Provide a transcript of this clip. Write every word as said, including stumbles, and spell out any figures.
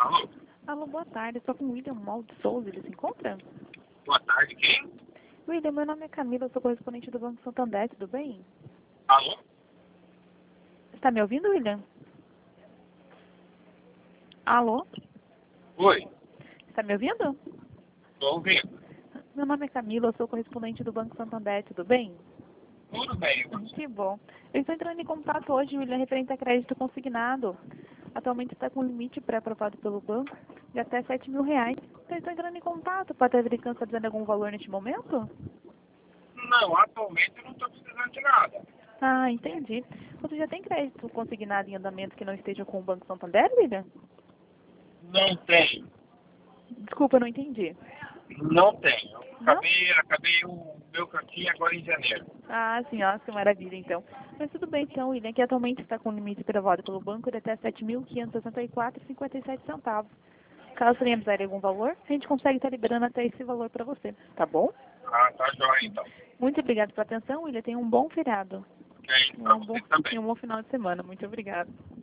Alô? Alô, boa tarde. Estou com o William Mal de Souza. Ele se encontra? Boa tarde, quem? William, meu nome é Camila. Eu sou correspondente do Banco Santander. Tudo bem? Alô? Está me ouvindo, William? Alô? Oi, Está me ouvindo? estou ouvindo. Meu nome é Camila. Eu sou correspondente do Banco Santander. Tudo bem? Tudo bem. Que bom. Eu estou entrando em contato hoje, William, referente a crédito consignado. Atualmente está com limite pré-aprovado pelo banco de até sete mil reais. Então, estou entrando em contato para ter verificando se está dando algum valor neste momento? Não, atualmente eu não estou precisando de nada. Ah, entendi. Você já tem crédito consignado em andamento que não esteja com o Banco Santander, William? Não tenho. Desculpa, eu não entendi. Não tenho. Não? Acabei, acabei o meu cantinho agora em janeiro. Ah, sim, ó, que maravilha, então. Mas tudo bem, então, William, que atualmente está com limite pré-aprovado pelo banco de até sete mil quinhentos e sessenta e quatro reais e cinquenta e sete centavos. Caso tenha precisar de algum valor, a gente consegue estar liberando até esse valor para você, tá bom? Ah, tá jóia então. Muito obrigada pela atenção, William. Tenha um bom feriado. Ok, E para um bom, você também. e um bom final de semana. Muito obrigada.